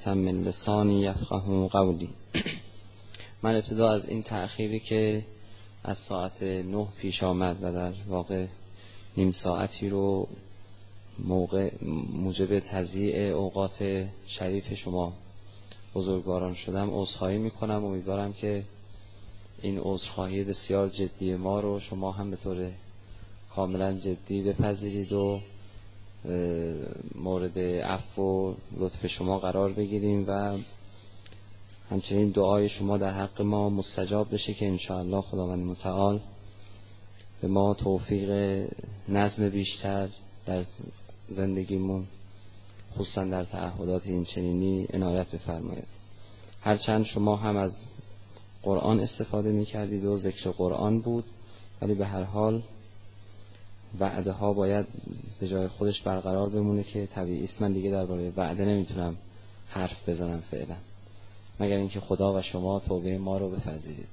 عقدة من لسانی یفقهوا قولی. من ابتدا از این تأخیری که از ساعت 9 پیش آمد و در واقع نیم ساعتی رو موجب تضییع اوقات شریف شما بزرگواران شدم عذرخواهی میکنم. امیدوارم که این عذرخواهی بسیار جدی ما رو شما هم به طور کاملا جدی بپذیرید و مورد عفو و لطف شما قرار بگیریم و همچنین دعای شما در حق ما مستجاب بشه که انشاءالله خداوند متعال به ما توفیق نظم بیشتر در زندگیمون خصوصا در تعهدات این چنینی عنایت بفرمایید. هرچند شما هم از قرآن استفاده می کردید و ذکر قرآن بود، ولی به هر حال وعده ها باید به جای خودش برقرار بمونه که طبیعی است. من دیگه درباره وعده نمیتونم حرف بزنم فعلا، مگر اینکه خدا و شما توبه ما رو بپذیرید.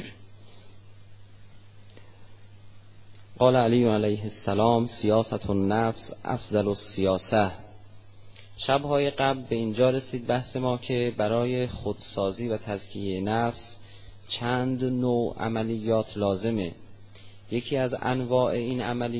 قال علی علیه السلام سیاست النفس افضل السیاسه. شبهای قبل به اینجا رسید بحث ما که برای خودسازی و تزکیه نفس چند نوع عملیات لازمه. یکی از انواع این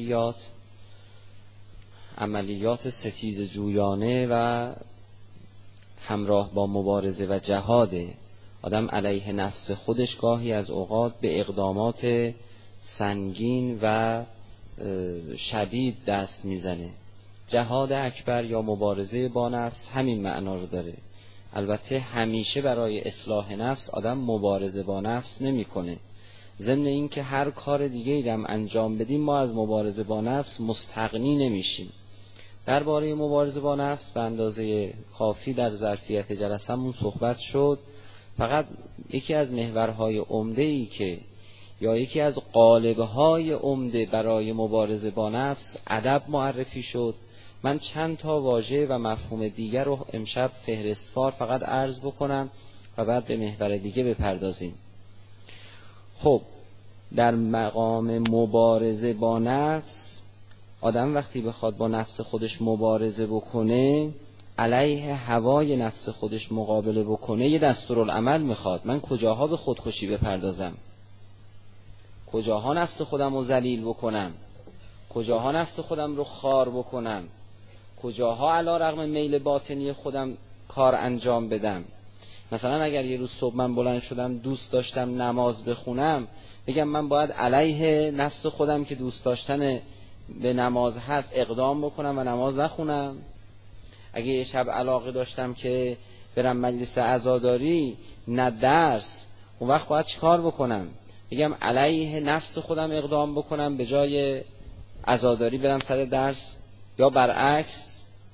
عملیات ستیز جویانه و همراه با مبارزه و جهاده. آدم علیه نفس خودش گاهی از اوقات به اقدامات سنگین و شدید دست میزنه. جهاد اکبر یا مبارزه با نفس همین معنا رو داره. البته همیشه برای اصلاح نفس آدم مبارزه با نفس نمیکنه. ضمن این که هر کار دیگه‌ای هم انجام بدیم ما از مبارزه با نفس مستغنی نمیشیم. درباره مبارزه با نفس به اندازه کافی در ظرفیت جلسه‌مون صحبت شد. فقط یکی از محورهای عمده‌ای که یا یکی از قالب‌های عمده برای مبارزه با نفس ادب معرفی شد. من چند تا واژه و مفهوم دیگر رو امشب فهرستوار فقط عرض بکنم و بعد به محور دیگه بپردازیم. خب در مقام مبارزه با نفس آدم وقتی بخواد با نفس خودش مبارزه بکنه، علیه هوای نفس خودش مقابله بکنه، یه دستورالعمل میخواد. من کجاها به خودکشی بپردازم، کجاها نفس خودم رو ذلیل بکنم، کجاها نفس خودم رو خار بکنم، کجاها علی رغم میل باطنی خودم کار انجام بدم. مثلا اگر یه روز صبح من بلند شدم دوست داشتم نماز بخونم، بگم من باید علیه نفس خودم که دوست داشتن به نماز هست اقدام بکنم و نماز نخونم. اگه یه شب علاقه داشتم که برم مجلس عزاداری نه درس، اون وقت باید چیکار بکنم؟ بگم علیه نفس خودم اقدام بکنم به جای عزاداری برم سر درس، یا برعکس.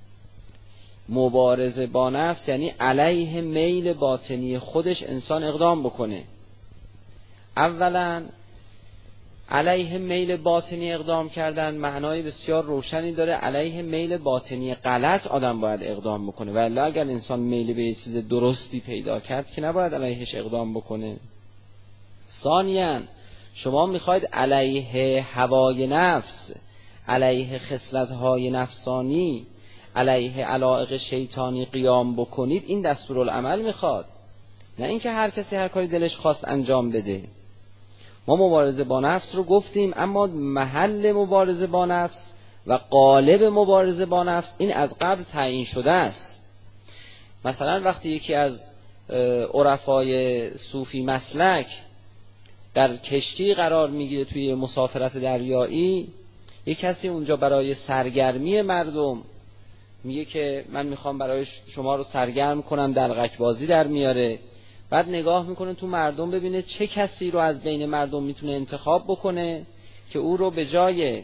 مبارزه با نفس یعنی علیه میل باطنی خودش انسان اقدام بکنه. اولا علیه میل باطنی اقدام کردن معنای بسیار روشنی داره. علیه میل باطنی غلط آدم باید اقدام بکنه، ولی اگر انسان میل به یه چیز درستی پیدا کرد که نباید علیهش اقدام بکنه. ثانیاً شما میخواید علیه هوای نفس، علیه خصلت‌های نفسانی، علیه علایق شیطانی قیام بکنید، این دستورالعمل میخواد، نه اینکه هر کسی هر کاری دلش خواست انجام بده. ما مبارزه با نفس رو گفتیم، اما محل مبارزه با نفس و قالب مبارزه با نفس این از قبل تعیین شده است. مثلا وقتی یکی از عرفای صوفی مسلک در کشتی قرار میگیره توی مسافرت دریایی، یک کسی اونجا برای سرگرمی مردم میگه که من میخوام برای شما رو سرگرم کنم، دلقک بازی در میاره. بعد نگاه میکنه تو مردم ببینه چه کسی رو از بین مردم میتونه انتخاب بکنه که او رو به جای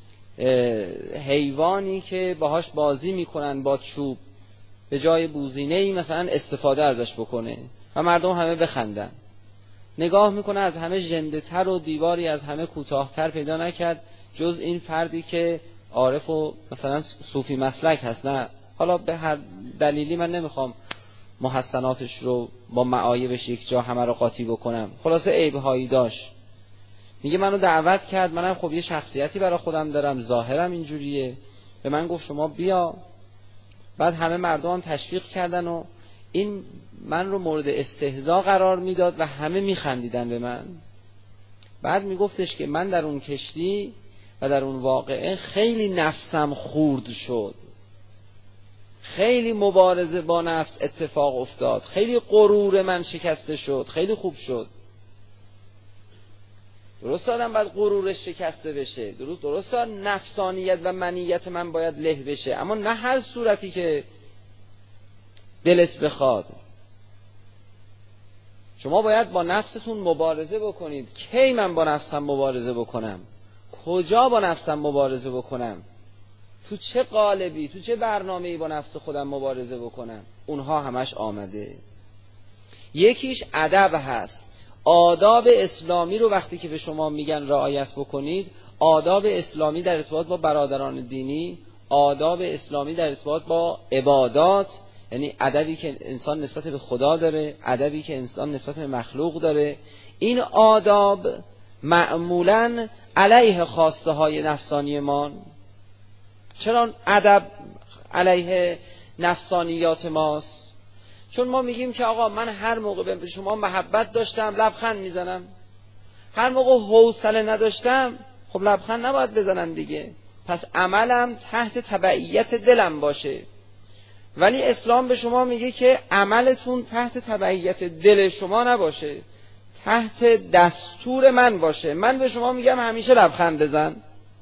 حیوانی که باهاش بازی میکنن با چوب، به جای بوزینه‌ای مثلا استفاده ازش بکنه و مردم همه بخندن. نگاه میکنه از همه ژنده‌تر و دیواری از همه کوتاه‌تر پیدا نکرد جز این فردی که عارف و مثلا صوفی مسلک هست. نه، حالا به هر دلیلی من نمیخوام محسناتش رو با معایبش یک جا همه رو قاطی بکنم، خلاصه عیب‌هایی داشت. میگه منو دعوت کرد، منم خب یه شخصیتی برای خودم دارم، ظاهرم اینجوریه، به من گفت شما بیا. بعد همه مردم هم تشویق کردن و این من رو مورد استهزا قرار میداد و همه میخندیدن به من. بعد میگفتش که من در اون کشتی و در اون واقعه خیلی نفسم خورد شد، خیلی مبارزه با نفس اتفاق افتاد، خیلی غرور من شکسته شد، خیلی خوب شد. درست آدم باید غرورش شکسته بشه، درست نفسانیت و منیت من باید له بشه، اما نه هر صورتی که دلت بخواد. شما باید با نفستون مبارزه بکنید. کی من با نفسم مبارزه بکنم؟ کجا با نفسم مبارزه بکنم؟ تو چه قالبی، تو چه برنامه‌ای با نفس خودم مبارزه بکنم؟ اونها همش آمده. یکیش ادب هست. آداب اسلامی رو وقتی که به شما میگن رعایت بکنید، آداب اسلامی در ارتباط با برادران دینی، آداب اسلامی در ارتباط با عبادات، یعنی ادبی که انسان نسبت به خدا داره، ادبی که انسان نسبت به مخلوق داره، این آداب معمولاً علیه خواسته های نفسانی ما. چرا ادب علیه نفسانیات ماست؟ چون ما میگیم که آقا من هر موقع به شما محبت داشتم لبخند میزنم، هر موقع حوصله نداشتم خب لبخند نباید بزنم دیگه، پس عملم تحت تبعیت دلم باشه. ولی اسلام به شما میگه که عملتون تحت تبعیت دل شما نباشه، تحت دستور من باشه. من به شما میگم همیشه لبخند بزن.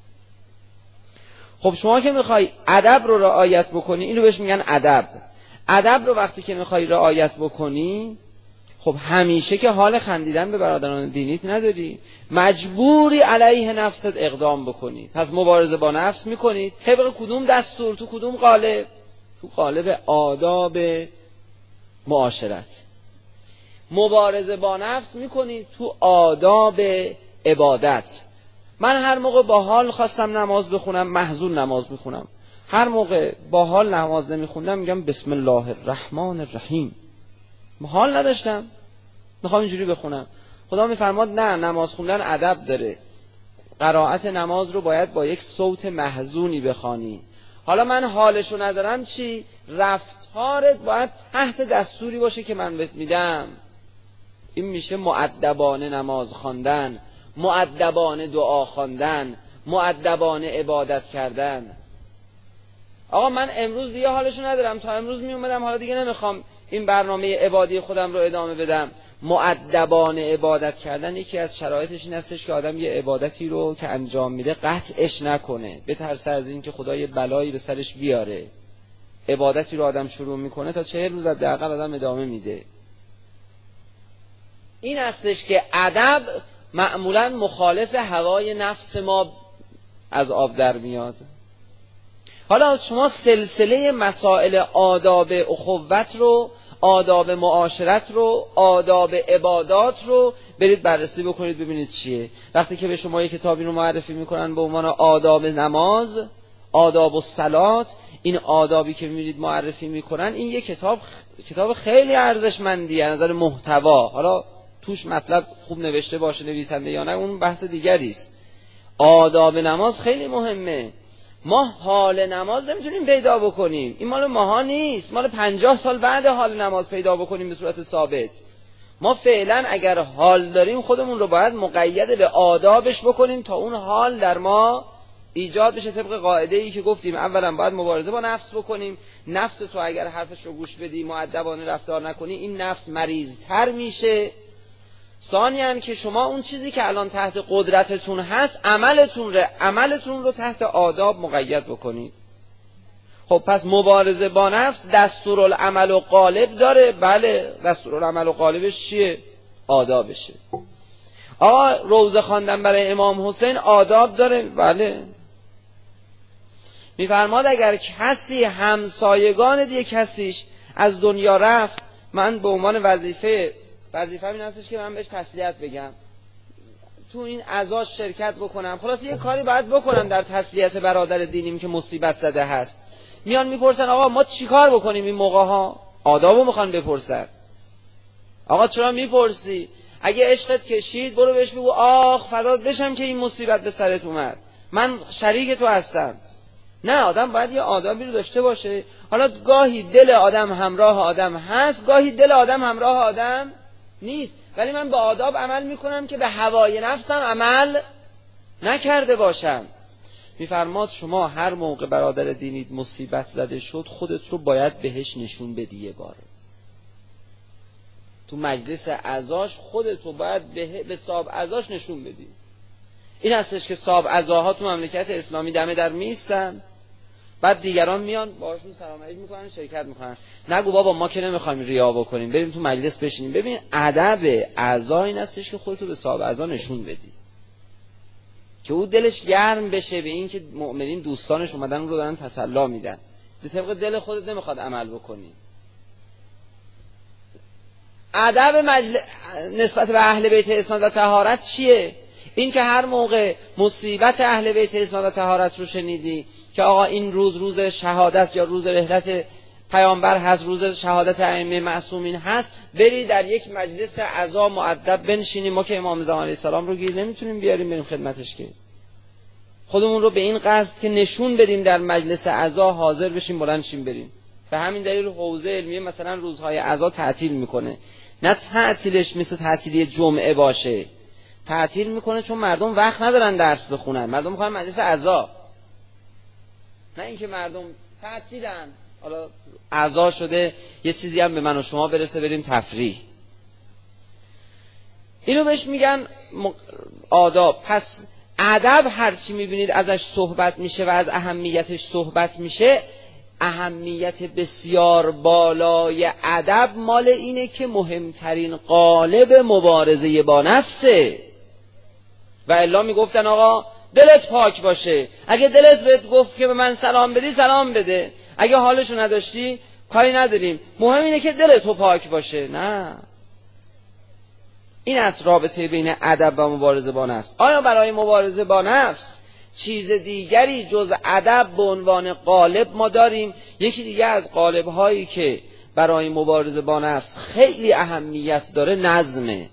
خب شما که میخوای ادب رو رعایت بکنی، اینو بهش میگن ادب. ادب رو وقتی که میخوای رعایت بکنی، خب همیشه که حال خندیدن به برادران دینیت نداری، مجبوری علیه نفست اقدام بکنی. پس مبارزه با نفس میکنی طبق کدوم دستور؟ تو کدوم قالب؟ تو قالب آداب معاشرت. مبارزه با نفس میکنی تو آداب عبادت. من هر موقع با حال خواستم نماز بخونم محزون نماز میخونم، هر موقع با حال نماز نمیخوندم میگم بسم الله الرحمن الرحیم. حال نداشتم میخوام اینجوری بخونم. خدا میفرماد نه، نماز خوندن ادب داره، قرائت نماز رو باید با یک صوت محزونی بخوانی. حالا من حالشو ندارم چی؟ رفتارت باید تحت دستوری باشه که من بهت میدم. این میشه مؤدبانه نماز خواندن، مؤدبانه دعا خواندن، مؤدبانه عبادت کردن. آقا من امروز دیگه حالشو ندارم، تا امروز میومدم حالا دیگه نمیخوام این برنامه عبادی خودم رو ادامه بدم. مؤدبانه عبادت کردن یکی از شرایطش این هستش که آدم یه عبادتی رو که انجام میده قطعش نکنه، بترسه از این که خدا یه بلایی به سرش بیاره. عبادتی رو آدم شروع میکنه تا 40 روز حداقل آدم ادامه میده. این هستش که ادب معمولا مخالف هوای نفس ما از آب در میاد. حالا شما سلسله مسائل آداب اخوت رو، آداب معاشرت رو، آداب عبادات رو برید بررسی بکنید ببینید چیه. وقتی که به شما یک کتابی رو معرفی میکنن به عنوان آداب نماز، آداب الصلات، این آدابی که میبینید معرفی میکنن، این یک کتاب خیلی ارزشمندیه از نظر محتوا. حالا توش مطلب خوب نوشته باشه نویسنده یا نه اون بحث دیگری است. آداب نماز خیلی مهمه. ما حال نماز نمیتونیم پیدا بکنیم، این مال ماها نیست، مال 50 سال بعد حال نماز پیدا بکنیم به صورت ثابت. ما فعلا اگر حال داریم خودمون رو باید مقید به آدابش بکنیم تا اون حال در ما ایجاد بشه، طبق قاعده ای که گفتیم اولا باید مبارزه با نفس بکنیم. نفس تو اگر حرفش رو گوش بدی، مؤدبانه رفتار نکنی، این نفس مریض‌تر میشه. ثانیاً که شما اون چیزی که الان تحت قدرتتون هست عملتون رو تحت آداب مقید بکنید. خب پس مبارزه با نفس دستورالعمل و قالب داره. بله، دستورالعمل و قالبش چیه؟ آدابشه. آقا روزه خواندن برای امام حسین آداب داره. بله. میفرماد اگر کسی همسایگان دیگه کسیش از دنیا رفت، من به عنوان وظیفه این هستش که من بهش تسلیت بگم، تو این عزاش شرکت بکنم، خلاص یه کاری باید بکنم در تسلیت برادر دینیم که مصیبت زده هست. میان میپرسن آقا ما چی کار بکنیم این موقع ها؟ آدابو میخوان بپرسن. آقا چرا میپرسی؟ اگه عشقت کشید برو بهش بگو آخ فدات بشم که این مصیبت به سرت اومد، من شریک تو هستم. نه، آدم باید یه آدابی رو داشته باشه. حالا گاهی دل آدم همراه آدم هست، گاهی دل آدم همراه آدم نیست، ولی من با آداب عمل میکنم که به هوای نفسم عمل نکرده باشم. میفرماد شما هر موقع برادر دینید مصیبت زده شد، خودت رو باید بهش نشون بدی. یه باره تو مجلس عزاش خودت رو باید به صاحب عزاش نشون بدی. این هستش که صاحب عزاها تو مملکت اسلامی دم در میستن، بعد دیگران میان باهاشون سلام علیک میکنن، شرکت میکنن. نگو بابا ما که نمیخوایم ریا بکنیم، بریم تو مجلس بشینیم. ببین ادب اعضا این هستش که خودت رو به صاحب عزا نشون بدی، که او دلش گرم بشه به این که مؤمنین دوستانش اومدن اون رو دارن تسلا میدن. به طبق دل خودت نمیخواد عمل بکنی. ادب نسبت به اهل بیت اسمت و طهارت چیه؟ این که هر موقع مصیبت اهل بیت اسمت و طهارت رو شنیدی که آقا این روز شهادت یا روز رحلت پیامبر هست، روز شهادت ائمه معصومین هست، بری در یک مجلس عزا مؤدب بنشینی. ما که امام زمان علیه السلام رو گیر نمیتونیم بیاریم بریم خدمتش، که خودمون رو به این قصد که نشون بدیم در مجلس عزا حاضر بشیم بلند شیم بریم. به همین دلیل حوزه علمیه مثلا روزهای عزا تعطیل میکنه. نه تعطیلش مثل تعطیلی جمعه باشه، تعطیل میکنه چون مردم وقت ندارن درس بخونن، مردم میخوان مجلس عزا، نه اینکه مردم تعطیلن حالا عزا شده یه چیزی هم به من و شما برسه بریم تفریح. اینو بهش میگن آداب. پس ادب هرچی میبینید ازش صحبت میشه و از اهمیتش صحبت میشه، اهمیت بسیار بالای ادب مال اینه که مهمترین قالب مبارزه با نفسه. و الا میگفتن آقا دلت پاک باشه، اگه دلت بهت گفت که به من سلام بدی سلام بده، اگه حالشو نداشتی کاری نداریم، مهم اینه که دلت پاک باشه. نه، این است رابطه بین ادب و مبارزه با نفس. آیا برای مبارزه با نفس چیز دیگری جز ادب به عنوان قالب ما داریم؟ یکی دیگه از قالب هایی که برای مبارزه با نفس خیلی اهمیت داره نظمه.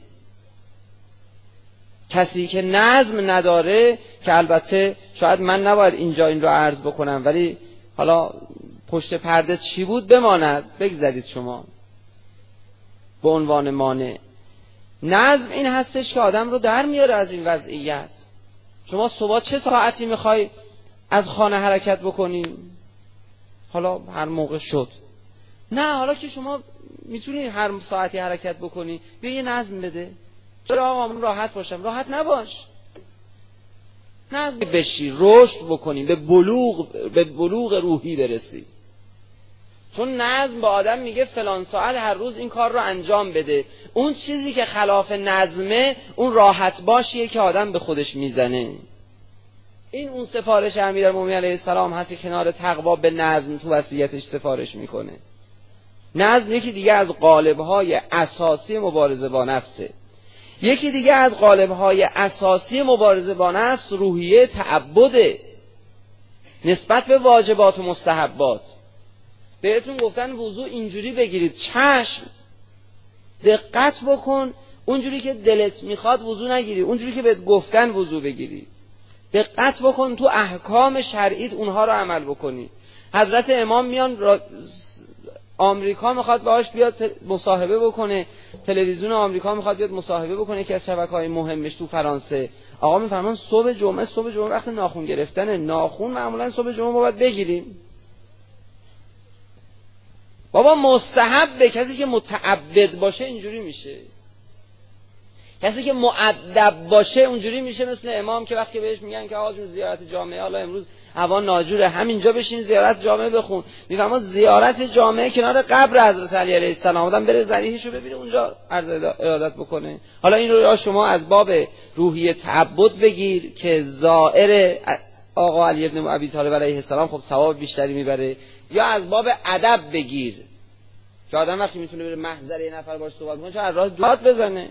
کسی که نظم نداره، که البته شاید من نباید اینجا این رو عرض بکنم، ولی حالا پشت پرده چی بود بماند، بگذارید شما به عنوان مانع. نظم این هستش که آدم رو در میاره از این وضعیت. شما صبح چه ساعتی میخوای از خانه حرکت بکنی؟ حالا هر موقع شد. نه، حالا که شما میتونی هر ساعتی حرکت بکنی، بیا یه نظم بده. چرا آقا من راحت باشم؟ راحت نباش. نظم بشی، رشد بکنی، به بلوغ روحی برسی. چون نظم با آدم میگه فلان ساعت هر روز این کار رو انجام بده. اون چیزی که خلاف نظمه، اون راحت باشیه که آدم به خودش میزنه. این اون سفارش امیرالمومنین علیه السلام هست که کنار تقوا به نظم تو وصیتش سفارش میکنه. نظم یکی دیگه از قالب‌های اساسی مبارزه با نفسه. یکی دیگه از قالب‌های اساسی مبارزه با نفس روحیه تعبده نسبت به واجبات و مستحبات. بهتون گفتن وضو اینجوری بگیرید، چشم دقت بکن، اونجوری که دلت میخواد وضو نگیری، اونجوری که بهت گفتن وضو بگیری. دقت بکن تو احکام شرعیت اونها رو عمل بکنی. حضرت امام میان آمریکا میخواد باهاش بیاد مصاحبه بکنه، تلویزیون آمریکا میخواد بیاد مصاحبه بکنه که از شبکه‌های مهمش تو فرانسه. آقا میفرمان صبح جمعه وقت ناخن گرفتن، ناخن معمولا صبح جمعه باید بگیریم. بابا مستحبه. کسی که متعبد باشه اینجوری میشه، کسی که مؤدب باشه اونجوری میشه. مثل امام که وقتی بهش میگن که آقا جون زیارت جامعه، حالا امروز هوا ناجوره، همینجا بشین زیارت جامعه بخون، میفهمه زیارت جامعه کنار قبر حضرت علی علیه السلام، آدم بره ضریحشو ببینه اونجا عرض ارادت بکنه. حالا این رو یا شما از باب روحیه تعبد بگیر که زائر آقا علی ابن ابی طالب علیه السلام خب ثواب بیشتری میبره، یا از باب ادب بگیر که آدم وقتی میتونه بره محضر یه نفر باش صحبت کنه چون از راه داد بزنه.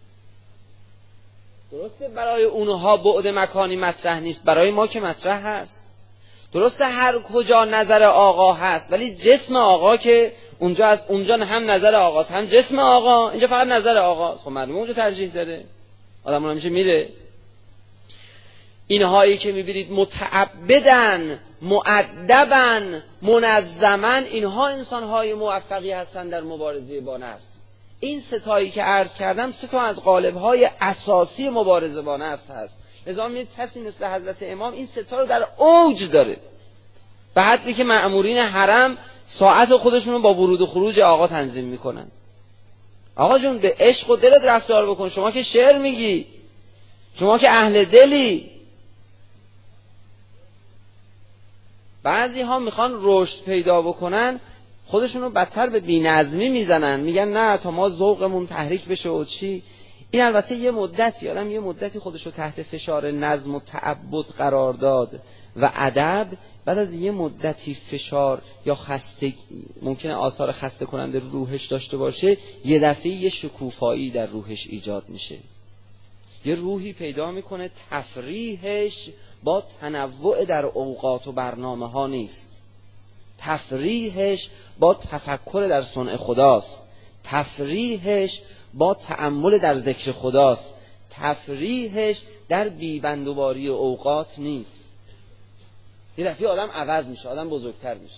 درسته برای اونها بعد مکانی مطرح نیست، برای ما که مطرح هست. درسته هر کجا نظر آقا هست، ولی جسم آقا که اونجا از اونجا هم نظر آقاست هم جسم آقا، اینجا فقط نظر آقاست. خب معلومه اونجا ترجیح داره، آدم اونجا میره. اینهایی که میبینید متعبدن، مؤدبن، منظمن، اینها انسانهای موفقی هستند در مبارزه با نفس. این ستایی که عرض کردم سه تا از قالب‌های اساسی مبارزه با نفس هست. لذا می‌بینید کسی مثل حضرت امام این سه تا رو در اوج داره، به حدی که مأمورین حرم ساعت خودشون رو با ورود و خروج آقا تنظیم میکنن. آقا جون به عشق و دلت رفتار بکن، شما که شعر میگی، شما که اهل دلی. بعضی ها میخوان رشد پیدا بکنن، خودشون رو بدتر به بی‌نظمی میزنن، میگن نه تا ما ذوقمون تحریک بشه و چی. این البته یه مدتی، آدم یه مدتی خودش رو تحت فشار نظم و تعبد قرار داد و ادب، بعد از یه مدتی فشار یا خستگی، ممکنه آثار خسته کننده روحش داشته باشه، یه دفعه یه شکوفایی در روحش ایجاد میشه، یه روحی پیدا میکنه تفریحش با تنوع در اوقات و برنامه ها نیست، تفریحش با تفکر در صنع خداست، تفریحش با تأمل در ذکر خداست، تفریحش در بیبندوباری اوقات نیست. یه دفعه آدم عوض میشه، آدم بزرگتر میشه.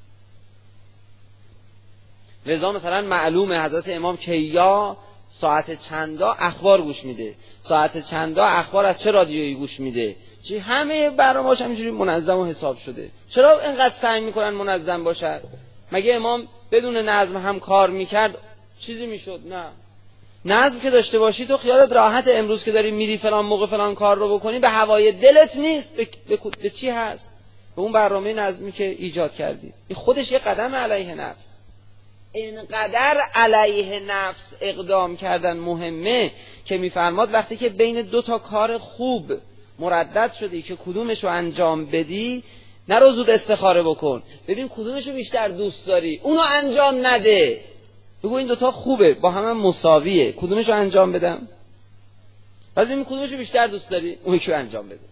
لذا مثلا معلومه حضرت امام که یا ساعت چندا اخبار گوش میده، ساعت چندا اخبار از چه رادیویی گوش میده، چی همه برنامه‌اش همینجوری منظم و حساب شده. چرا اینقدر سعی میکنن منظم باشد؟ مگه امام بدون نظم هم کار میکرد چیزی میشد؟ نه. نظم که داشته باشی تو خیالت راحت، امروز که داری میری فلان موقع فلان کار رو بکنی، به هوای دلت نیست، به چی هست؟ به اون برنامه نظمی که ایجاد کردی. این خودش یه قدم علیه نفس. اینقدر علیه نفس اقدام کردن مهمه که میفرماد وقتی که بین دو تا کار خوب مردد شدی که کدومش رو انجام بدی، نرو زود استخاره بکن، ببین کدومش رو بیشتر دوست داری، اونو انجام نده، بگو این دوتا خوبه، با هم مساویه، کدومش رو انجام بدم؟ بعد ببین کدومش رو بیشتر دوست داری، اون یکی رو انجام بده.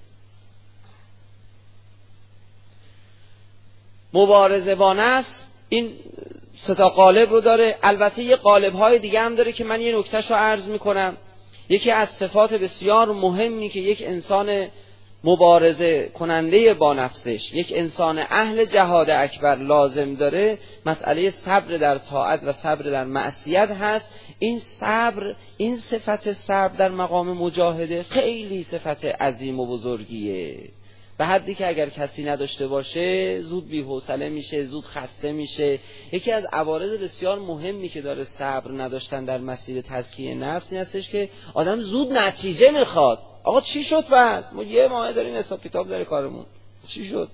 مبارزه با نفس این سه تا قالب رو داره. البته یه قالب های دیگه هم داره که من یه نکتهش رو عرض میکنم. یکی از صفات بسیار مهمی که یک انسان مبارزه کننده با نفسش، یک انسان اهل جهاد اکبر لازم داره، مسئله صبر در طاعت و صبر در معصیت هست. این صبر، این صفت صبر در مقام مجاهده خیلی صفت عظیم و بزرگیه، به حدی که اگر کسی نداشته باشه زود بی‌حوصله میشه، زود خسته میشه. یکی از عوارض بسیار مهمی که داره صبر نداشتن در مسیر تزکیه نفس این هستش که آدم زود نتیجه میخواد. آقا چی شد پس؟ ما یه ماه داریم حساب کتاب داره کارمون، چی شد؟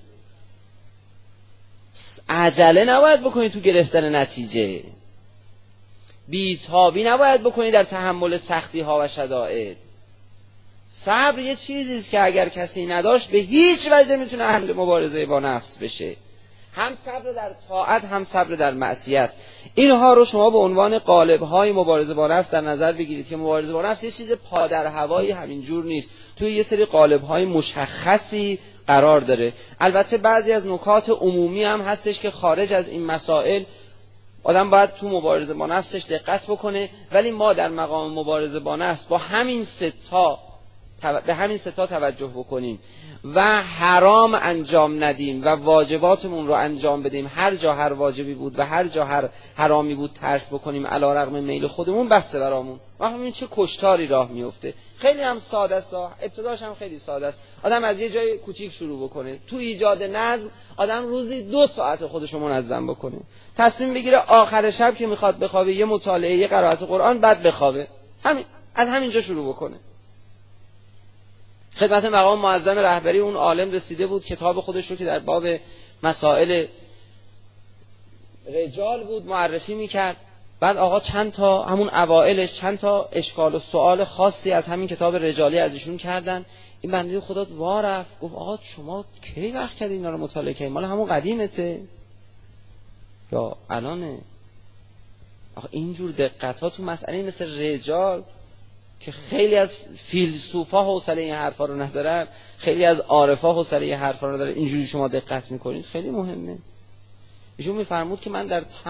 عجله نباید بکنی تو گرفتن نتیجه، بی‌تابی نباید بکنی در تحمل سختی ها و شدائد. صبر یه چیزی است که اگر کسی نداشت به هیچ وجه میتونه اهل مبارزه با نفس بشه، هم صبر در طاعت هم صبر در معصیت. اینها رو شما به عنوان قالب‌های مبارزه با نفس در نظر بگیرید که مبارزه با نفس یه چیز پادر هوایی همینجور نیست، توی یه سری قالب‌های مشخصی قرار داره. البته بعضی از نکات عمومی هم هستش که خارج از این مسائل آدم باید تو مبارزه با نفسش دقت بکنه، ولی ما در مقام مبارزه با نفس با همین به همین سه تا توجه بکنیم و حرام انجام ندیم و واجباتمون رو انجام بدیم، هر جا هر واجبی بود و هر جا هر حرامی بود ترک بکنیم علی رغم میل خودمون، بسته برامون. ما همین چه کشتاری راه میفته. خیلی هم ساده است، ابتداش هم خیلی ساده است. آدم از یه جای کوچیک شروع بکنه، تو ایجاد نظم آدم روزی 2 ساعت خودش رو منظم بکنه، تصمیم بگیره آخر شب که میخواد بخوابه یه مطالعه، یه قرائت قرآن، بعد بخوابه. همین از همینجا شروع بکنه. خدمت مقام معظم رهبری اون عالم رسیده بود، کتاب خودش رو که در باب مسائل رجال بود معرفی میکرد. بعد آقا چند تا همون اوائلش چند تا اشکال و سوال خاصی از همین کتاب رجالی از ایشون کردن. این بنده خدا وا رفت گفت آقا شما کی وقت کردی اینا رو مطالعه کردی؟ مال همون قدیمته یا الانه؟ آقا اینجور دقت‌ها تو مسئله مثل رجال که خیلی از فیلسوفا حوصله این حرفا رو ندارن، خیلی از عارفا حوصله این حرفا رو ندارن، اینجوری شما دقت میکنید خیلی مهمه. ایشون میفرمود که من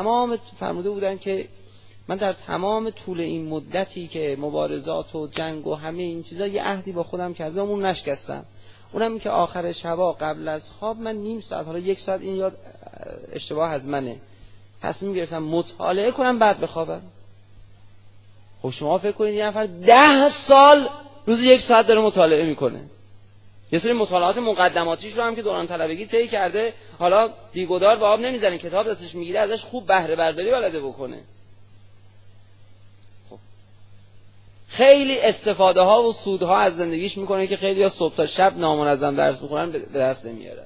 در تمام طول این مدتی که مبارزات و جنگ و همه این چیزا یه عهدی با خودم کردم، اون نشکستم. اونم که آخر شبا قبل از خواب من نیم ساعت، حالا 1 ساعت، این یاد اشتباه از منه، تصمیم گرفتم مطالعه کنم بعد بخوابم. خب شما فکر کنید یه نفر 10 سال روزی 1 ساعت داره مطالعه میکنه. یه سری مطالعات مقدماتیش رو هم که دوران طلبگی طی کرده، حالا دیگودار به آب نمیزنه، کتاب دستش میگیره ازش خوب بهره برداری بلده بکنه. خب خیلی استفاده ها و سودها از زندگیش میکنه که خیلی ها صبح تا شب نامنظم درس میخونن به دست نمیارن.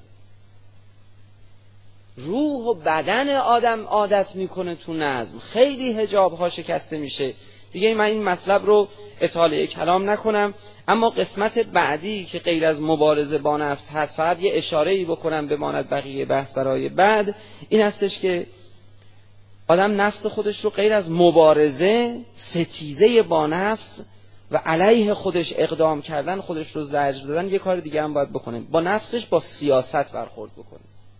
روح و بدن آدم عادت میکنه تو نظم، خیلی حجاب ها شکسته میشه. دیگه من این مطلب رو اطاله کلام نکنم، اما قسمت بعدی که غیر از مبارزه با نفس هست، فقط یه اشاره‌ای بکنم بماند بقیه بحث برای بعد، این هستش که آدم نفس خودش رو غیر از مبارزه، ستیزه با نفس و علیه خودش اقدام کردن، خودش رو زجر دادن، یه کار دیگه هم باید بکنه. با نفسش با سیاست برخورد بکنه.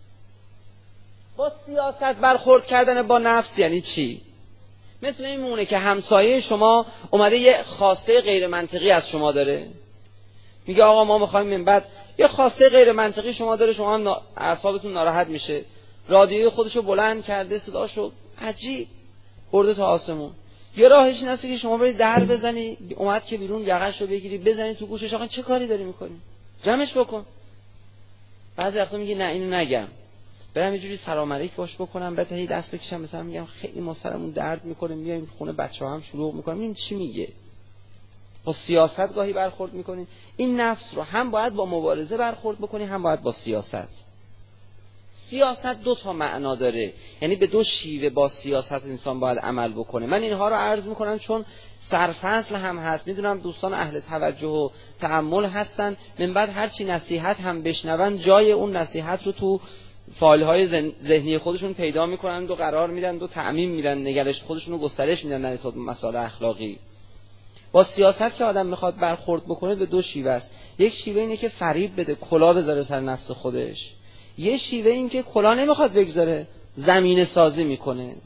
با سیاست برخورد کردن با نفس یعنی چی؟ مثل این مونه که همسایه شما اومده یه خواسته غیر منطقی از شما داره، میگه آقا ما میخوایم من بعد، یه خواسته غیر منطقی شما داره، شما هم اعصابتون ناراحت میشه، رادیوی خودشو بلند کرده، صداشو عجیب برده تا آسمون. یه راهش این هستی که شما برید در بزنی، اومد که بیرون یقه‌شو بگیری بزنی تو گوشش، آقا چه کاری داری میکنی؟ جمعش بکن. بعضی وقتا میگه نه اینو نگم، برم یه جوری سلام علیک باش بکنم، بعد هی دست بکشم مثلا میگم خیلی ما سرمون درد میکنه، میایم خونه بچه‌ها هم شلوغ میکنیم، این چی میگه؟ با سیاست گاهی برخورد میکنیم. این نفس رو هم باید با مبارزه برخورد بکنی، هم باید با سیاست. سیاست 2 تا معنا داره، یعنی به 2 شیوه با سیاست انسان باید عمل بکنه. من اینها رو عرض میکنم چون سرفصل هم هست، میدونم دوستان اهل توجه و تأمل هستن، من بعد هرچی نصیحت هم بشنون جای اون نصیحت رو تو فایل‌های ذهنی خودشون پیدا میکنن و قرار میدن و تعمیم میدن، نگرش خودشون رو گسترش میدن در نسبت مسائل اخلاقی. با سیاست که آدم میخواد برخورد بکنه به 2 شیوه است. یک شیوه اینه که فریب بده، کلا بذاره سر نفس خودش. یه شیوه این که کلا نمیخواد بگذاره، زمینه سازی میکنه.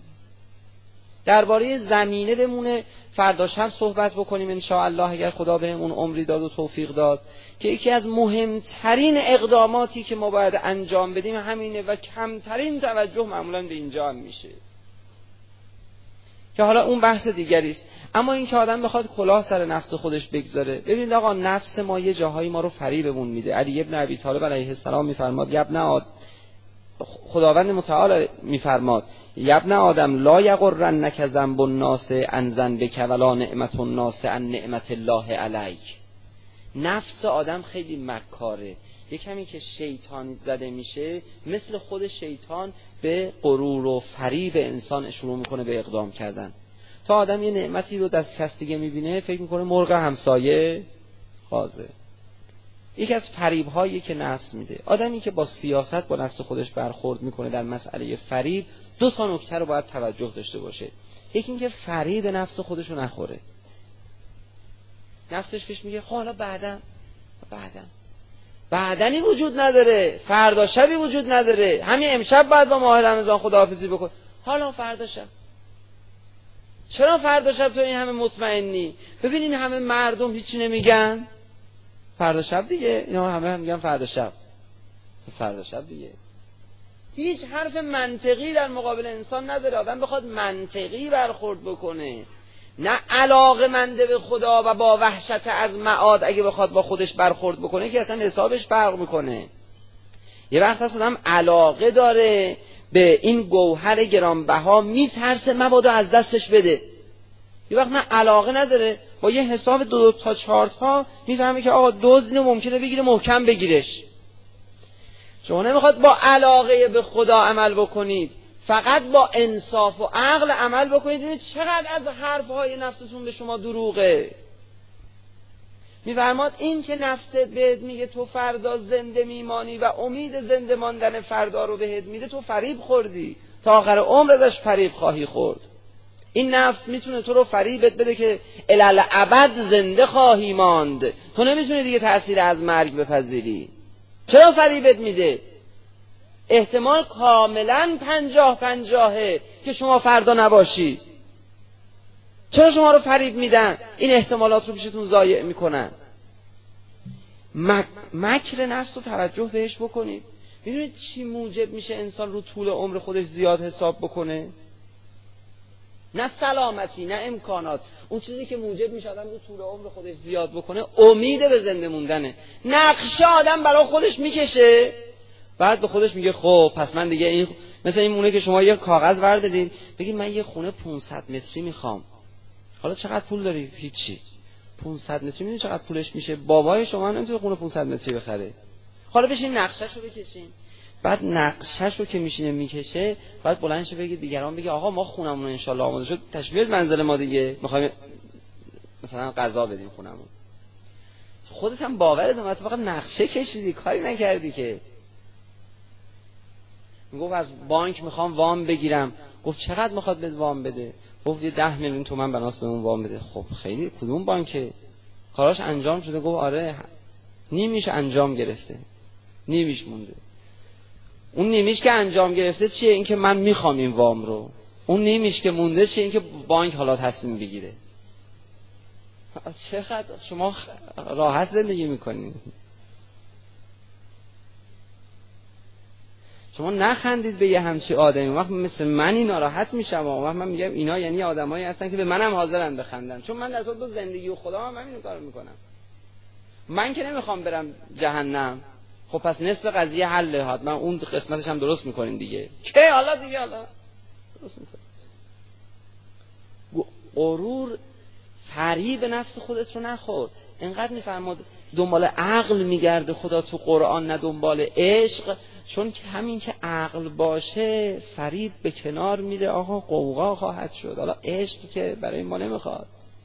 درباره زمینه بمونه فردا شب صحبت بکنیم ان شاء الله، اگر خدا بهمون عمری داد و توفیق داد، که یکی از مهمترین اقداماتی که ما باید انجام بدیم همینه و کمترین توجه معمولا به اینجا هم میشه، که حالا اون بحث دیگری است. اما این که آدم بخواد کلاه سر نفس خودش بگذاره، ببینید آقا نفس ما یه جاهایی ما رو فریبمون میده. علی ابن ابی طالب علیه السلام میفرماد خداوند متعال میفرماد ابن آدم لا یغرنک ذنب الناس عن ذنبک ولا نعمت الناس عن نعمت الله علیک. نفس آدم خیلی مکاره، یه کمی که شیطان زده میشه مثل خود شیطان به غرور و فریب انسان شروع میکنه به اقدام کردن. تا آدم یه نعمتی رو دست کس دیگه میبینه فکر میکنه مرغ همسایه خازه. یکی از فریب‌هایی که نفس میده. آدمی که با سیاست با نفس خودش برخورد میکنه در مسئله فریب، 2 تا نکته رو باید توجه داشته باشه. یکی این که فریب نفس خودش رو نخوره. نفسش پیش میگه حالا بعدنی وجود نداره، فردا شبی وجود نداره، همین امشب باید با ماه رمضان خداحافظی بکن، حالا فردا شب. چرا فردا شب تو این همه مطمئنی؟ ببین این همه مردم هیچی نمیگن، فردا شب دیگه، اینا همه میگن فردا شب، پس فردا شب دیگه. هیچ حرف منطقی در مقابل انسان نداره. آدم بخواد منطقی برخورد بکنه، نه علاقه‌مند به خدا و با وحشت از معاد اگه بخواد با خودش برخورد بکنه که اصلا حسابش فرق میکنه. یه وقت هست آدم علاقه داره به این گوهر گرانبها، میترسه مبادا از دستش بده. یه وقت نه علاقه نداره، با یه حساب 2 تا 4 تا میفهمه که آقا دزد اینو ممکنه بگیره، محکم بگیرش. شما نمیخواد با علاقه به خدا عمل بکنید، فقط با انصاف و عقل عمل بکنید. ببینید چقدر از حرفهای نفستون به شما دروغه. میفرماد این که نفست بهت میگه تو فردا زنده میمانی و امید زنده ماندن فردا رو بهت میده، تو فریب خوردی، تا آخر عمر ازش فریب خواهی خورد. این نفس میتونه تو رو فریبت بده که الالعبد زنده خواهی ماند، تو نمیتونی دیگه تأثیر از مرگ بپذیری. چرا فریبت میده؟ احتمال کاملا 50-50 که شما فردا نباشی. چرا شما رو فریب میدن؟ این احتمالات رو پیشتون ضایع میکنن. مکر نفس رو توجه بهش بکنید. میدونید چی موجب میشه انسان رو طول عمر خودش زیاد حساب بکنه؟ نه سلامتی، نه امکانات. اون چیزی که موجب میشه آدم رو طول عمر خودش زیاد بکنه امید به زنده موندنه. نقشه آدم برای خودش میکشه، بعد به خودش میگه خب پس من دیگه این، مثلا این مونه که شما یه کاغذ بردارید بگید من یه خونه 500 متری میخوام. حالا چقدر پول داری؟ هیچی. 500 متری میدونی چقدر پولش میشه؟ بابای شما نمیتونه خونه 500 متری بخره. حالا بشین نقشه‌شو بکشین. بعد نقشه‌شو که میشینه میکشه، بعد بلند شه بگه دیگران بگه آقا ما خونمون ان شاء الله آماده شد، تشریف منزل ما دیگه، میخوایم مثلا غذا بدیم خونمون. خودت هم باورت اومد فقط نقشه کشیدی، کاری نکردی که. میگفت از بانک میخوام وام بگیرم. گفت چقدر میخواد بده وام بده؟ گفت یه 10 میلیون تومان بناس بهمون وام بده. خب خیلی، کدوم بانکه؟ کاراش انجام شده؟ گفت آره نیمیش انجام گرفته، نیمیش مونده. اون نیمیش که انجام گرفته چیه؟ این که من میخوام این وام رو. اون نیمیش که مونده چیه؟ این که بانک حالا تصمیم بگیره. چقدر شما راحت زندگی میکنید. شما نخندید به یه همچی آدمی. وقت مثل منی ناراحت میشم و وقت من میگم اینا یعنی آدمایی هستن که به منم حاضرن بخندن، چون من در اصل با زندگی و خدا هم همین کارو میکنم. من که نمیخوام برم جهنم. خب پس نصف قضیه حله، حتما اون قسمتش هم درست میکنین دیگه. که حالا دیگه حالا درست میکنین. غرور، فریب نفس خودت رو نخور. اینقدر میفرماد دنبال عقل میگرده خدا تو قرآن، نه دنبال عشق. چون که همین که عقل باشه فریب به کنار میره، آقا قوقا خواهد شد. حالا عشق که برای ما نمیخواد.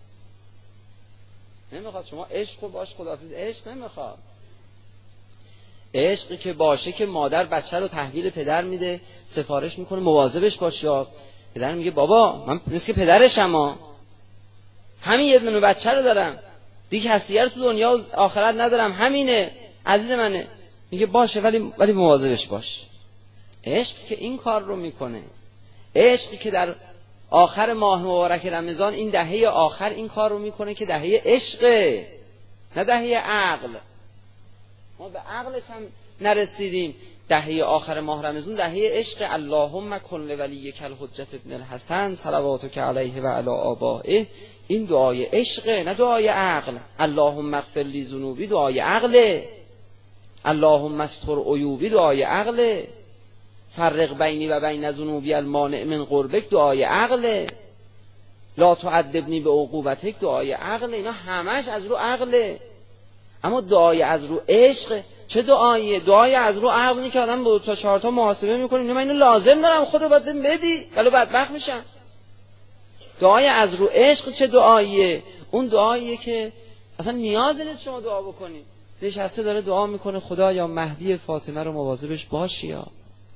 شما عشق رو باش خداحافظ، عشق نمیخواد. عشقی که باشه که مادر بچه رو تحویل پدر میده، سفارش میکنه مواظبش باش. یا پدر میگه بابا من مثل که پدرشم، همین یه دونه بچه رو دارم دیگه، هستیه رو تو دنیا و آخرت ندارم، همینه عزیز منه. میگه باشه ولی مواظبش باش. عشق که این کار رو میکنه، عشقی که در آخر ماه مبارک رمضان این دهه آخر این کار رو میکنه که دهه عشقه، نه دهه عقل. ما به عقلش هم نرسیدیم. دهه آخر ماه رمضان دهه عشق. اللهم کن لولیک الحجة ابن الحسن صلواتک علیه و علی آبائه. این دعای عشقه، نه دعای عقل. اللهم اغفر لی ذنوبی دعای عقله. اللهم استر عیوبی دعای عقله. فرق بینی و بین ذنوبی المانع من قربک دعای عقله. لا تعذبنی به عقوبتک دعای عقله. اینا همش از رو عقله. اما دعای از رو عشق چه دعاییه؟ دعای از رو عقلی که آدم 2 تا 4 تا محاسبه میکنه، من اینو لازم دارم، خدا باید بدی ولی بدبخت میشم. دعای از رو عشق چه دعاییه؟ اون دعاییه که اصلا نیاز نیست شما دعا بکنید. نشسته داره دعا میکنه خدا یا مهدی فاطمه رو مواظبش باشی، یا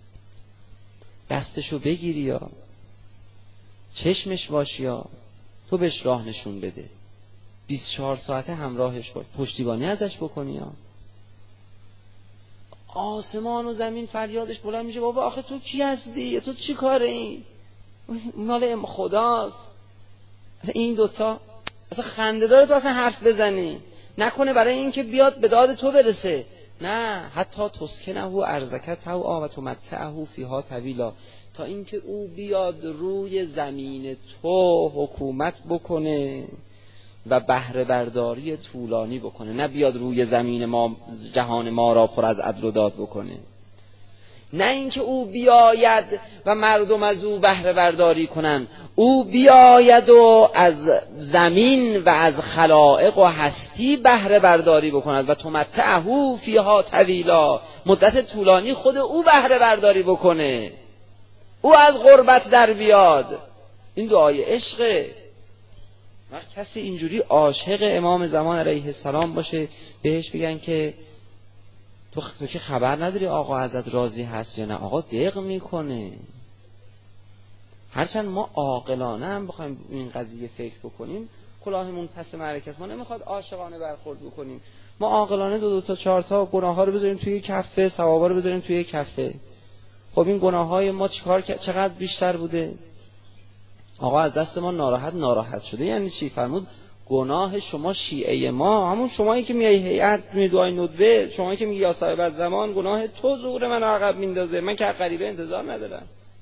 دستشو بگیری، یا چشمش باشی، یا تو بهش راه نشون بده، 24 ساعته همراهش باش، پشتیبانی ازش بکنی. یا آسمان و زمین فریادش بلند میشه بابا آخه تو کی هستی؟ تو چی کاره این؟ مال خداست. اصلا این دوتا اصلا خنده داره تو اصلا حرف بزنی، نکنه برای این که بیاد به داد تو برسه. نه، حتی تسکنه و ارزکت و آوت و متعه فیها طویلا، تا اینکه او بیاد روی زمین تو حکومت بکنه و بهره برداری طولانی بکنه، نه بیاد روی زمین ما جهان ما را پر از عدل و داد بکنه. نه اینکه او بیاید و مردم از او بهره برداری کنن، او بیاید و از زمین و از خلائق و هستی بهره برداری بکند و تمتعه فیها طویلا، مدت طولانی خود او بهره برداری بکنه، او از غربت در بیاد. این دعای عشقه. وقت کسی اینجوری عاشق امام زمان علیه السلام باشه، بهش بگن که تو که خبر نداری آقا ازت راضی هست یا نه، آقا دق میکنه. هرچند ما عاقلانه هم بخوایم این قضیه فکر بکنیم، کلاهمون پس معرکه است، ما نمیخواد عاشقانه برخورد بکنیم. ما عاقلانه 2 تا 4 تا گناه ها رو بذاریم توی کفه، ثوابا رو بذاریم توی کفه. خب این گناه های ما چقدر بیشتر بوده؟ آقا از دست ما ناراحت شده. یعنی چی؟ فرمود گناه شما شیعه ما، همون شمایی که میای هیئت می دعای ندبه، شمایی که میگی یا صاحب الزمان، گناه تو ظهور من عقب میندازه، من که غریبه انتظار ندارم.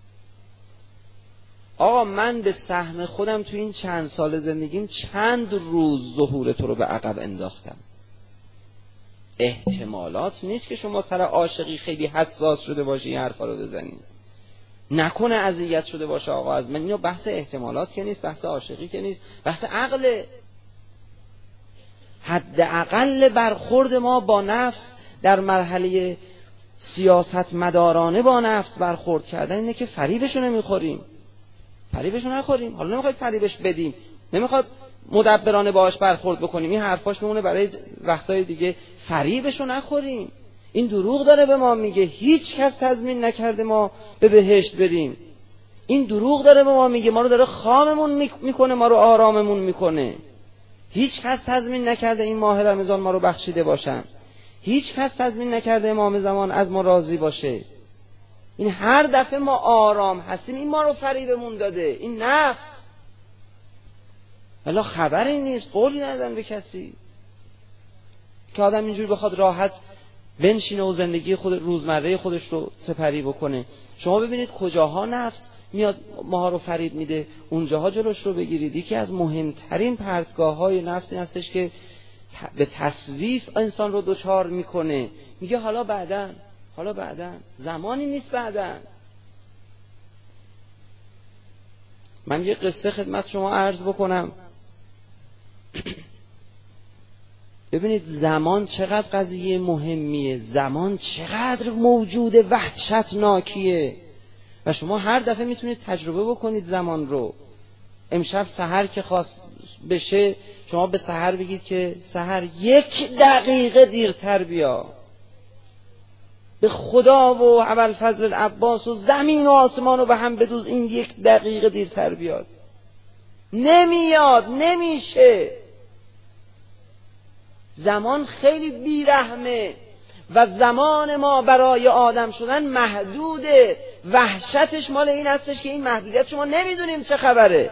آقا من به سهم خودم تو این چند سال زندگیم چند روز ظهور تو رو به عقب انداختم. احتمالات نیست که شما سر عاشقی خیلی حساس شده باشی این حرفا رو بزنی، نکنه اذیت شده باشه آقا از من. اینو بحث احتمالات که نیست، بحث عاشقی که نیست، بحث عقل. حداقل برخورد ما با نفس در مرحله سیاست مدارانه با نفس برخورد کردن اینه که فریبشو نمیخوریم، فریبشو نخوریم. حالا نمیخواید فریبش بدیم، نمیخواد مدبرانه باهاش برخورد بکنیم، این حرفاش میمونه برای وقتای دیگه. فریبشو نخوریم. این دروغ داره به ما میگه هیچ کس تضمین نکرده ما به بهشت بریم. این دروغ داره به ما میگه ما رو داره خاممون میکنه، ما رو آراممون میکنه. هیچ کس تضمین نکرده این ماه رمضان ما رو بخشیده باشن. هیچ کس تضمین نکرده امام زمان از ما راضی باشه. این هر دفعه ما آرام هستیم این ما رو فریبمون داده، این نفس. ولی خبری نیست، قولی ندن به کسی که آدم اینجوری بخواد راحت بنشینه و زندگی خود روزمره خودش رو سپری بکنه. شما ببینید کجاها نفس میاد ماها رو فریب میده، اونجاها جلوش رو بگیرید. یکی از مهمترین پرتگاه های نفس این هستش که به تصویف انسان رو دوچار میکنه. میگه حالا بعدن، حالا بعدن، زمانی نیست بعدن. من یه قصه خدمت شما عرض بکنم. ببینید زمان چقدر قضیه مهمیه، زمان چقدر موجود وحشتناکیه و شما هر دفعه میتونید تجربه بکنید زمان رو. امشب سحر که خواست بشه شما به سحر بگید که سحر 1 دقیقه دیرتر بیا. به خدا و ابوالفضل العباس و زمین و آسمان رو به هم بدوز این 1 دقیقه دیرتر بیاد. نمیاد، نمیشه. زمان خیلی بیرحمه و زمان ما برای آدم شدن محدوده. وحشتش مال این هستش که این محدودیت شما نمیدونیم چه خبره.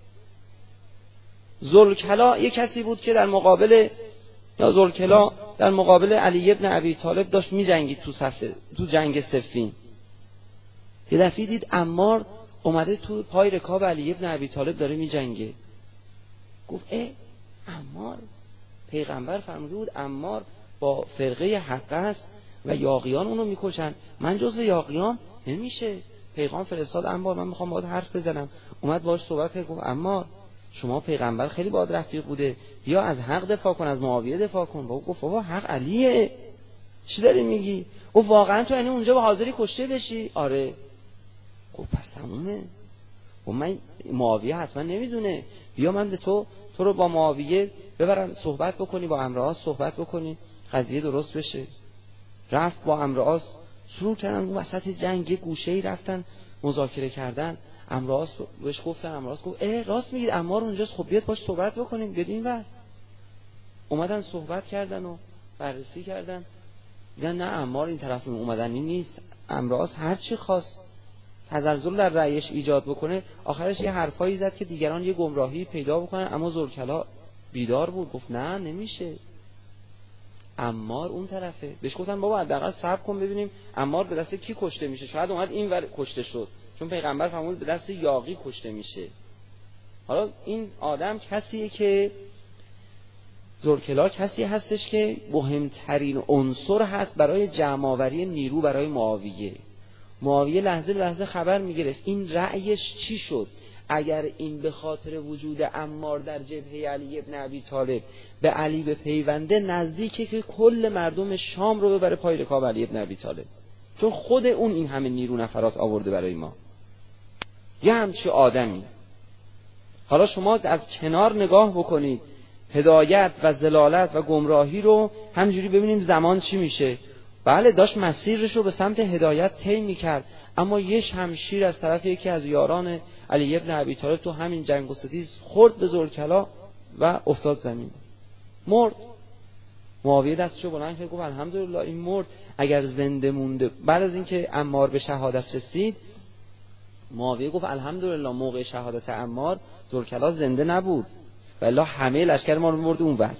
ذوالکلا یک کسی بود که در مقابل ذوالکلا در مقابل علی ابن ابی طالب داشت می‌جنگید تو جنگ صفین. یه دفعه دید عمار اومده تو پای رکاب علی ابن ابی طالب داره می‌جنگه. گفت عمار، پیغمبر فرموده بود عمار با فرقه حق است و یاغیان اونو میکشن، من جزو یاغیان نمیشه. پیغام فرستاد عمار من میخوام باهات حرف بزنم. اومد باهاش صحبت کرد، گفت عمار شما پیغمبر خیلی باهات رفیق بوده، بیا از حق دفاع کن، از معاویه دفاع کن. گفت بابا حق علیه، چی داری میگی؟ گفت واقعا تو یعنی اونجا به حاضری کشته بشی؟ آره. گفت پس تمومه. و من معاویه حتما نمیدونه، بیا من به تو رو با معاویه ببرم صحبت بکنی، با عمرو صحبت بکنی قضیه درست بشه. رفت با عمرو شروع کردن اون وسط جنگ یه گوشه‌ای رفتن مذاکره کردن. عمرو بهش گفتن، عمرو گفت راست میگید عمار اونجاست، خب بیاد باش صحبت بکنیم بدین. و اومدن صحبت کردن و بررسی کردن، دیدن نه عمار این طرف اومدنی نیست. عمرو هر چی خواست تزلزل در رأیش ایجاد بکنه، آخرش یه حرفایی زد که دیگران یه گمراهی پیدا بکنن، اما ذوالکلا بیدار بود، گفت نه نمیشه، عمار اون طرفه. بهش گفتن بابا حداقل صبر کن ببینیم عمار به دست کی کشته میشه، شاید اومد این ور کشته شد، چون پیغمبر فرمود به دست یاغی کشته میشه. حالا این آدم کسیه که ذوالکلا کسی هستش که مهمترین عنصر هست برای جمع‌آوری نیرو برای معاویه. معاویه لحظه به لحظه خبر میگرفت این رأیش چی شد. اگر این به خاطر وجود عمار در جبهه علی ابن ابی طالب به علی به پیونده، نزدیکه که کل مردم شام رو ببره پای رکاب علی ابن ابی طالب، چون خود اون این همه نیرو نفرات آورده برای ما. یه همچی آدمی. حالا شما از کنار نگاه بکنید هدایت و ضلالت و گمراهی رو همجوری ببینیم زمان چی میشه. بله داشت مسیرش رو به سمت هدایت طی می‌کرد، اما یه شمشیر از طرف یکی از یاران علی ابن ابی طالب تو همین جنگ و ستیز خورد به ذوالکلا و افتاد زمین، مرد. معاویه دستشو بلند کرد گفت الحمدلله این مرد. اگر زنده مونده، بعد از اینکه عمار به شهادت رسید، معاویه گفت الحمدلله موقع شهادت عمار ذوالکلا زنده نبود. والله همه لشکر ما رو می‌برد اونور.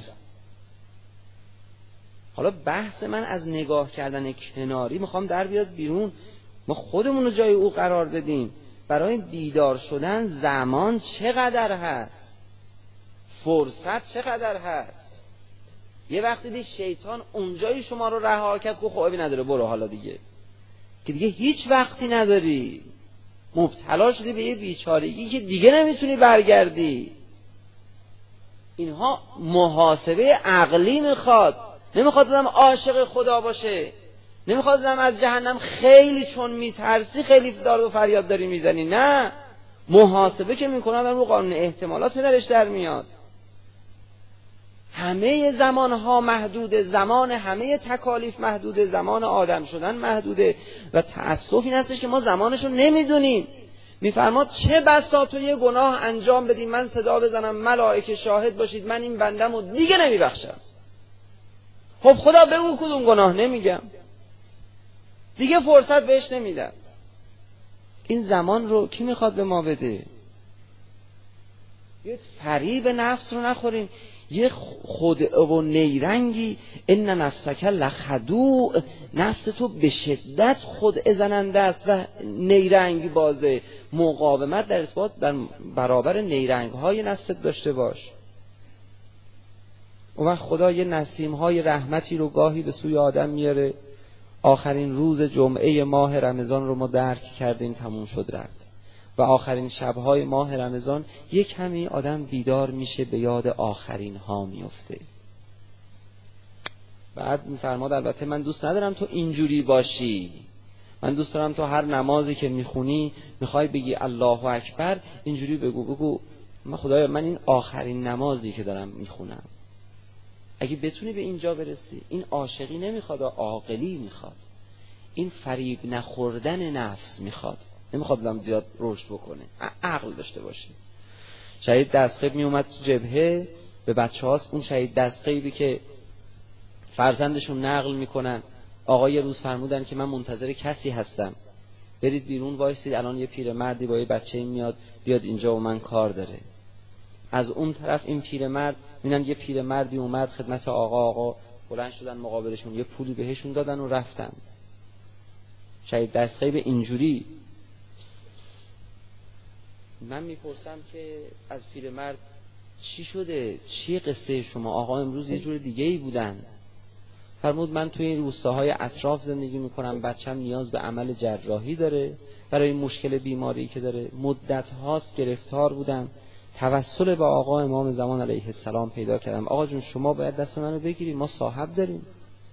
حالا بحث من از نگاه کردن کناری میخوام در بیاد بیرون، ما خودمون رو جای او قرار بدیم. برای بیدار شدن زمان چقدر هست، فرصت چقدر هست. یه وقتی دید شیطان اونجایی شما رو رها کرد، خب ابی نداره برو حالا دیگه، که دیگه هیچ وقتی نداری، مبتلا شدی به یه بیچارگی که دیگه نمیتونی برگردی. اینها محاسبه عقلی میخواد. نمیخواد آدم عاشق خدا باشه، نمیخواد آدم از جهنم خیلی چون میترسی خیلی داد و فریاد داری میزنی، نه، محاسبه که میکنه آدم رو قانون احتمالات درش در میاد. همه زمانها محدوده، زمان همه تکالیف محدوده، زمان آدم شدن محدوده و تأسف این هستش که ما زمانشو نمیدونیم. میفرماد چه بسا تو یه گناه انجام بدی، من صدا بزنم ملائکه شاهد باشید، من این بندم رو دیگه نمیبخشم. خب خدا بگو کدوم گناه، نمیگم دیگه، فرصت بهش نمیدم. این زمان رو کی میخواد به ما بده؟ یه فریب نفس رو نخوریم. یه خدعه و نیرنگی، ان نفسک لخدوع، نفس تو به شدت خدعه زننده است و نیرنگ بازه. مقاومت در ارتباط برابر نیرنگ های نفست داشته باش. اون وقت خدا یه نسیم های رحمتی رو گاهی به سوی آدم میاره. آخرین روز جمعه ماه رمضان رو ما درک کردیم، تموم شد رفت. و آخرین شبهای ماه رمضان یک کمی آدم بیدار میشه، به یاد آخرین ها میفته. بعد میفرماد البته من دوست ندارم تو اینجوری باشی، من دوست دارم تو هر نمازی که میخونی میخوای بگی الله اکبر، اینجوری بگو من خدایا من این آخرین نمازی که دارم میخونم. اگه بتونی به اینجا برسی، این عاشقی نمیخواد، عاقلی میخواد، این فریب نخوردن نفس میخواد، نمیخواد آدم زیاد رشد بکنه، عقل داشته باشه. شهید دستقیب میومد تو جبهه به بچه‌هاست، اون شهید دستقیبی که فرزندشون نقل میکنن، آقا یه روز فرمودن که من منتظر کسی هستم، برید بیرون وایسید، الان یه پیرمردی با یه بچه‌ای میاد، بیاد اینجا و من کار داره. از اون طرف این پیرمرد میبینن یه پیرمردی اومد خدمت آقا بلند شدن مقابلشون، یه پولی بهشون دادن و رفتن. شهید دستقیب اینجوری. من میپرسم که از پیرمرد چی شده، چی قصه شما؟ آقا امروز یه جور دیگه ای بودن. فرمود من توی این روستاهای اطراف زندگی میکنم، بچم نیاز به عمل جراحی داره برای این مشکل بیماری که داره، مدت هاست گرفتار بودم، توسل به آقا امام زمان علیه السلام پیدا کردم. آقا جون شما باید دست منو بگیری، ما صاحب داریم.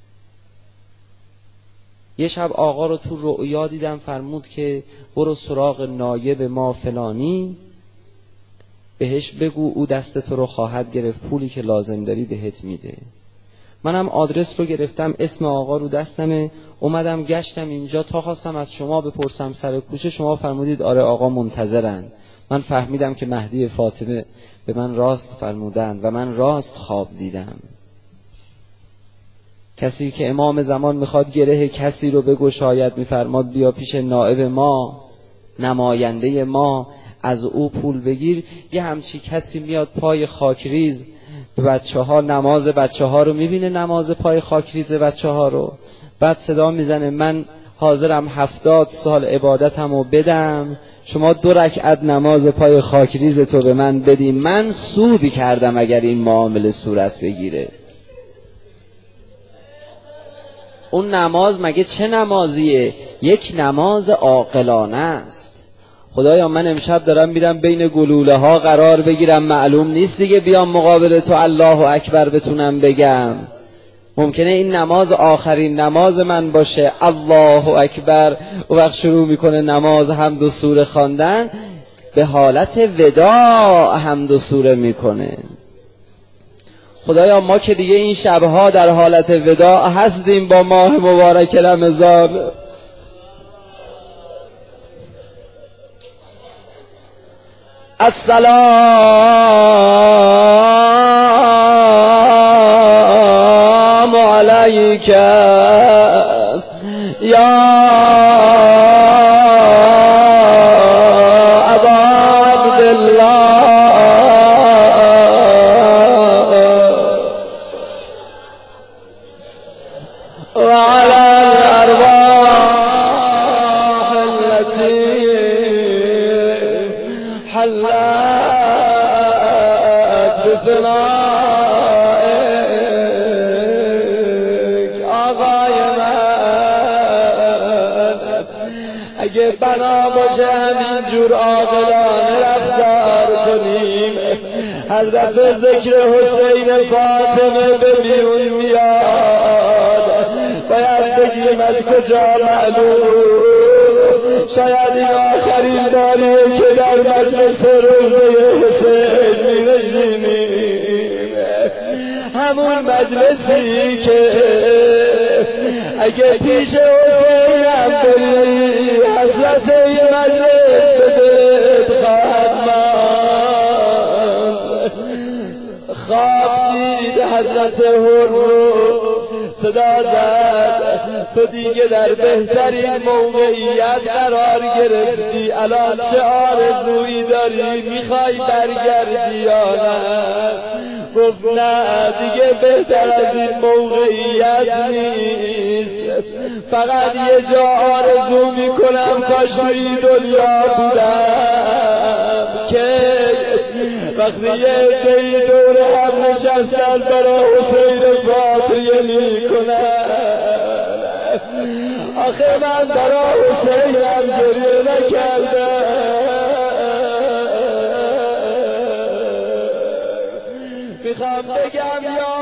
یه شب آقا رو تو رؤیا دیدم، فرمود که برو سراغ نایب ما فلانی، بهش بگو او دست تو رو خواهد گرفت، پولی که لازم داری بهت میده. منم آدرس رو گرفتم، اسم آقا رو دستمه، اومدم گشتم اینجا تا خواستم از شما بپرسم سر کوچه، شما فرمودید آره آقا منتظرن. من فهمیدم که مهدی فاطمه به من راست فرمودن و من راست خواب دیدم. کسی که امام زمان میخواد گره کسی رو بگشاید، میفرماد بیا پیش نائب ما، نماینده ما، از او پول بگیر. یه همچی کسی میاد پای خاکریز به بچه ها، نماز بچه ها رو میبینه، نماز پای خاکریز بچه ها رو، بعد صدا میزنه من حاضرم 70 سال عبادتم رو بدم، شما 2 رکعت نماز پای خاکریز تو به من بدی، من سودی کردم اگر این معامله صورت بگیره. اون نماز مگه چه نمازیه؟ یک نماز عاقلانه است. خدایا من امشب دارم میرم بین گلوله ها قرار بگیرم، معلوم نیست دیگه بیام مقابل تو الله اکبر بتونم بگم. ممکنه این نماز آخرین نماز من باشه، الله اکبر، و وقت شروع میکنه نماز حمد و سوره خواندن، به حالت وداع حمد و سوره میکنه. خدایا ما که دیگه این شبها در حالت وداع هستیم با ماه مبارک رمضان. السلام علیک یا ابا عبدالله اگه بنا باشه همینجور عاقلانه رفتار کنیم، حضرت ذکر حسین فاطمه به بیرون میاد. باید بگیم از کجا معلوم؟ شاید این آخرین باریه که در مجلس روضه حسین می نشینیم، همون مجلسی که اگه پیش حسینم بری حسرت این مجلس به دلت خواهد ماند. خواب دید حضرت هرمز صدا زد تو دیگه در بهترین موقعیت قرار گرفتی، الان چه آرزویی داری؟ میخوای برگردی یا نه؟ گفت نه دیگه بهتر از این موقعیت نیست، فقط یه جا آرزو میکنم کاش توی دنیا بودم که وقتی یه عده‌ای دور هم نشستن برای حسین فاتحه میکنن. آخه من برای حسینم گریه نکردم، میخوام بگم یا